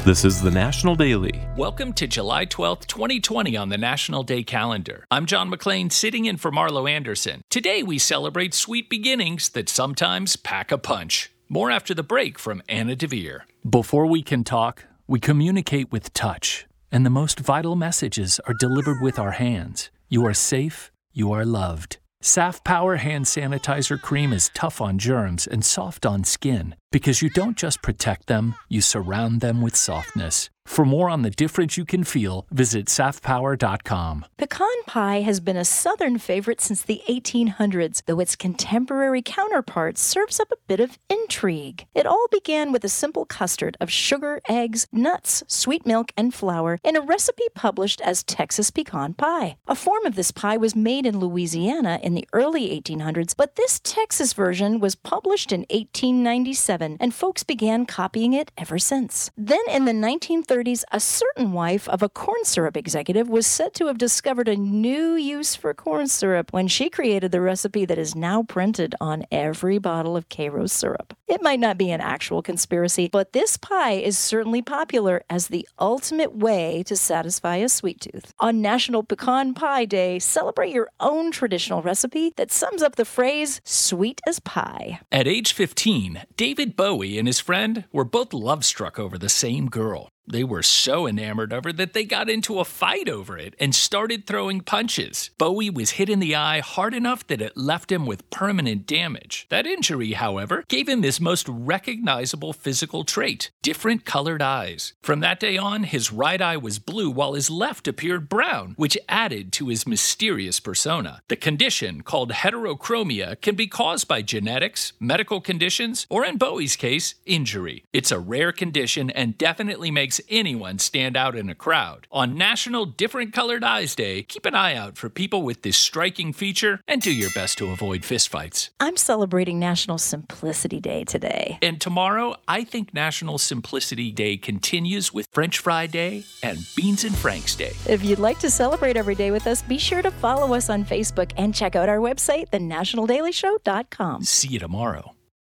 This is the National Daily. Welcome to July 12th, 2020 on the National Day calendar. I'm John McClain, sitting in for Marlo Anderson. Today we celebrate sweet beginnings that sometimes pack a punch. More after the break from Anna DeVere. Before we can talk, we communicate with touch, and the most vital messages are delivered with our hands. You are safe, you are loved. Saf Power Hand Sanitizer Cream is tough on germs and soft on skin because you don't just protect them, you surround them with softness. For more on the difference you can feel, visit safpower.com. Pecan pie has been a Southern favorite since the 1800s, though its contemporary counterpart serves up a bit of intrigue. It all began with a simple custard of sugar, eggs, nuts, sweet milk, and flour in a recipe published as Texas pecan pie. A form of this pie was made in Louisiana in the early 1800s, but this Texas version was published in 1897, and folks began copying it ever since. Then in the 1930s, a certain wife of a corn syrup executive was said to have discovered a new use for corn syrup when she created the recipe that is now printed on every bottle of Karo syrup. It might not be an actual conspiracy, but this pie is certainly popular as the ultimate way to satisfy a sweet tooth. On National Pecan Pie Day, celebrate your own traditional recipe that sums up the phrase, sweet as pie. At age 15, David Bowie and his friend were both love-struck over the same girl. They were so enamored of her that they got into a fight over it and started throwing punches. Bowie was hit in the eye hard enough that it left him with permanent damage. That injury, however, gave him his most recognizable physical trait: different colored eyes. From that day on, his right eye was blue while his left appeared brown, which added to his mysterious persona. The condition, called heterochromia, can be caused by genetics, medical conditions, or in Bowie's case, injury. It's a rare condition and definitely makes anyone stand out in a crowd. On National Different Colored Eyes Day, keep an eye out for people with this striking feature and do your best to avoid fistfights. I'm celebrating National Simplicity Day today. And tomorrow, I think National Simplicity Day continues with French Fry Day and Beans and Franks Day. If you'd like to celebrate every day with us, be sure to follow us on Facebook and check out our website, thenationaldailyshow.com. See you tomorrow.